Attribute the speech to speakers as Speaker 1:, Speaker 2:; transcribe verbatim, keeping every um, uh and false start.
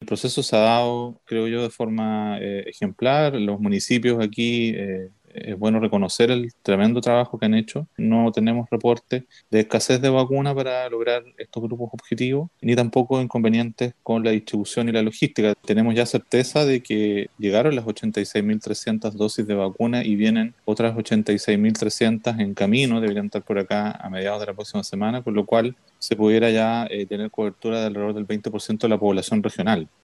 Speaker 1: proceso se ha dado, creo yo, de forma eh, ejemplar. Los municipios aquí, eh, es bueno reconocer el tremendo trabajo que han hecho. No tenemos reportes de escasez de vacuna para lograr estos grupos objetivos, ni tampoco inconvenientes con la distribución y la logística. Tenemos ya certeza de que llegaron las ochenta y seis mil trescientas dosis de vacuna y vienen otras ochenta y seis mil trescientas en camino, deberían estar por acá a mediados de la próxima semana, con lo cual se pudiera ya eh, tener cobertura de alrededor del veinte por ciento de la población regional.